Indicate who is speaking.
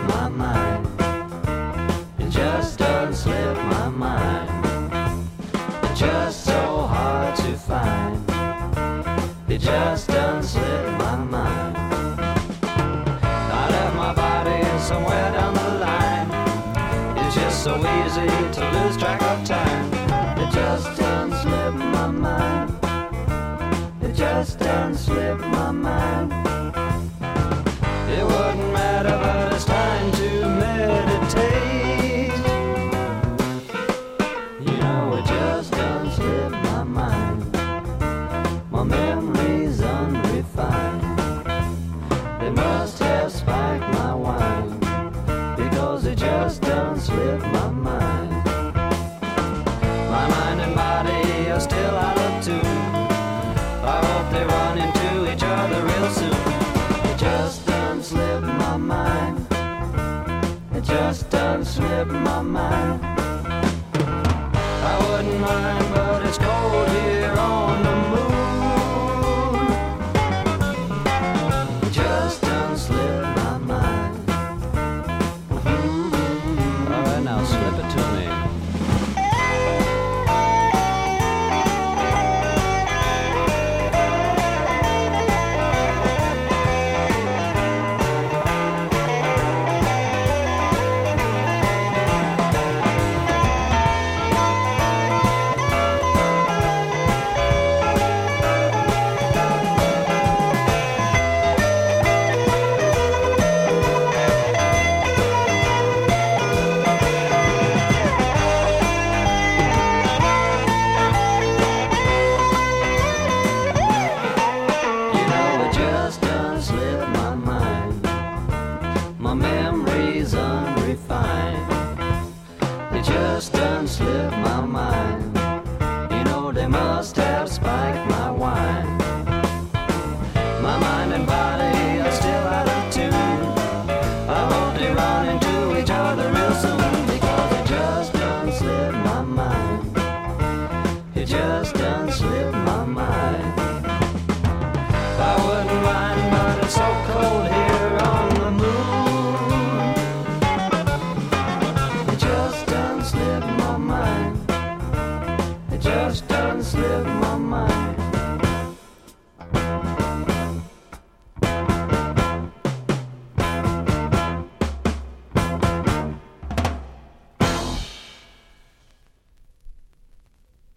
Speaker 1: my mind. It just doesn't slip my mind. It's just so hard to find. It just doesn't slip my mind. I left my body somewhere down the line. It's just so easy to lose track of time. It just doesn't slip my mind. It just doesn't slip my mind. It wouldn't matter, but it's time to meditate. You know, it just doesn't slip my mind. My memory's unrefined. They must have spiked my wine, because it just doesn't slip my mind. My mind and body are still out of tune. I hope they run into each other real soon. It just doesn't slip my mind. It just doesn't slip my mind. I wouldn't mind, but it's cold here on